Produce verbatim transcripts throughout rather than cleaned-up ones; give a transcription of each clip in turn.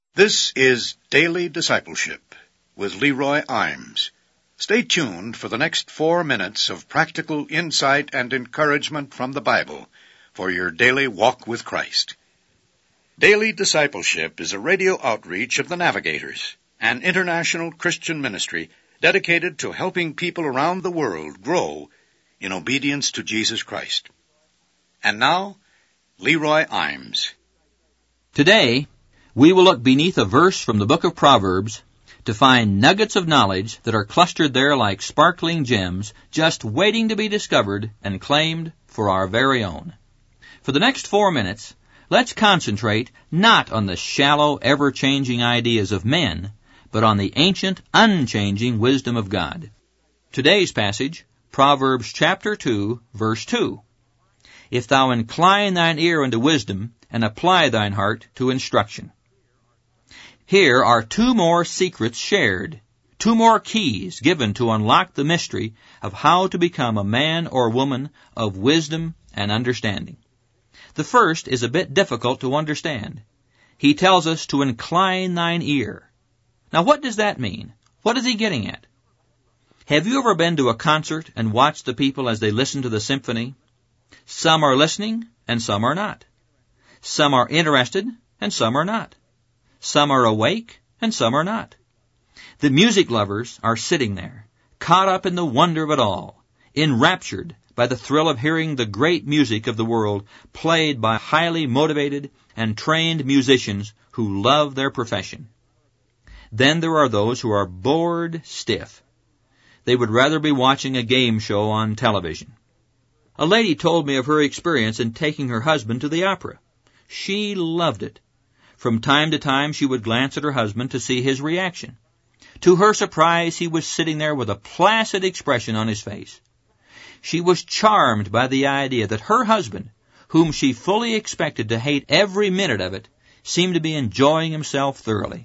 This is Daily Discipleship with Leroy Imes. Stay tuned for the next four minutes of practical insight and encouragement from the Bible for your daily walk with Christ. Daily Discipleship is a radio outreach of the Navigators, an international Christian ministry dedicated to helping people around the world grow in obedience to Jesus Christ. And now, Leroy Imes. Today, we will look beneath a verse from the book of Proverbs to find nuggets of knowledge that are clustered there like sparkling gems, just waiting to be discovered and claimed for our very own. For the next four minutes, let's concentrate not on the shallow, ever-changing ideas of men, but on the ancient, unchanging wisdom of God. Today's passage, Proverbs chapter two, verse two. If thou incline thine ear unto wisdom, and apply thine heart to instruction. Here are two more secrets shared, two more keys given to unlock the mystery of how to become a man or woman of wisdom and understanding. The first is a bit difficult to understand. He tells us to incline thine ear. Now what does that mean? What is he getting at? Have you ever been to a concert and watched the people as they listen to the symphony? Some are listening and some are not. Some are interested and some are not. Some are awake and some are not. The music lovers are sitting there, caught up in the wonder of it all, enraptured by the thrill of hearing the great music of the world played by highly motivated and trained musicians who love their profession. Then there are those who are bored stiff. They would rather be watching a game show on television. A lady told me of her experience in taking her husband to the opera. She loved it. From time to time she would glance at her husband to see his reaction. To her surprise, he was sitting there with a placid expression on his face. She was charmed by the idea that her husband, whom she fully expected to hate every minute of it, seemed to be enjoying himself thoroughly.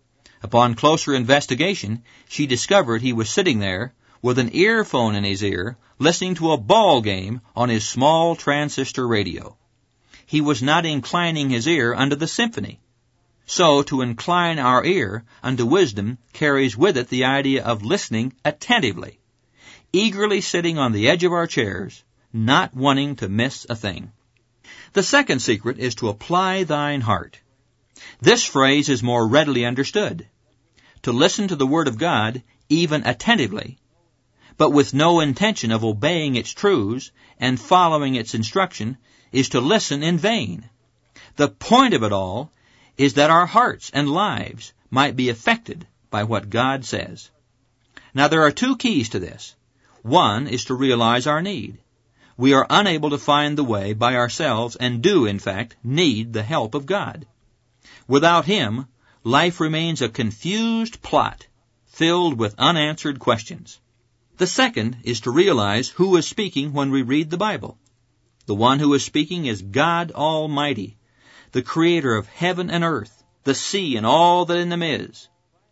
Upon closer investigation, she discovered he was sitting there with an earphone in his ear, listening to a ball game on his small transistor radio. He was not inclining his ear unto the symphony. So, to incline our ear unto wisdom carries with it the idea of listening attentively, eagerly sitting on the edge of our chairs, not wanting to miss a thing. The second secret is to apply thine heart. This phrase is more readily understood. To listen to the Word of God, even attentively, but with no intention of obeying its truths and following its instruction, is to listen in vain. The point of it all is that our hearts and lives might be affected by what God says. Now there are two keys to this. One is to realize our need. We are unable to find the way by ourselves and do, in fact, need the help of God. Without Him, life remains a confused plot filled with unanswered questions. The second is to realize who is speaking when we read the Bible. The one who is speaking is God Almighty, the creator of heaven and earth, the sea and all that in them is.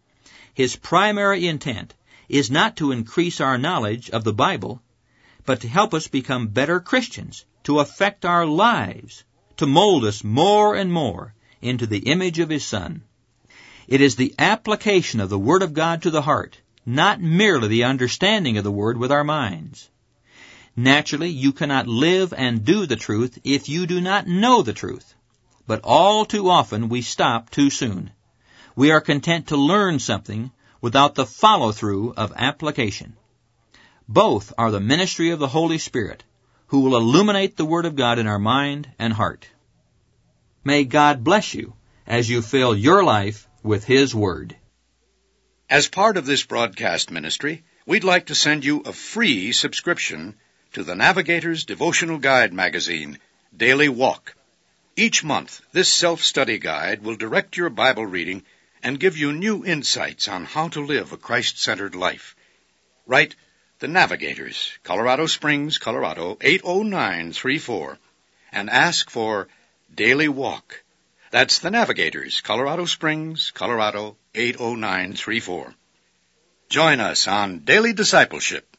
His primary intent is not to increase our knowledge of the Bible, but to help us become better Christians, to affect our lives, to mold us more and more into the image of His Son. It is the application of the Word of God to the heart, not merely the understanding of the Word with our minds. Naturally, you cannot live and do the truth if you do not know the truth. But all too often we stop too soon. We are content to learn something without the follow-through of application. Both are the ministry of the Holy Spirit, who will illuminate the Word of God in our mind and heart. May God bless you as you fill your life with His Word. As part of this broadcast ministry, we'd like to send you a free subscription to the Navigator's Devotional Guide magazine, Daily Walk. Each month, this self-study guide will direct your Bible reading and give you new insights on how to live a Christ-centered life. Write The Navigators, Colorado Springs, Colorado, eight oh nine three four, and ask for Daily Walk. That's The Navigators, Colorado Springs, Colorado, eight oh nine three four. Join us on Daily Discipleship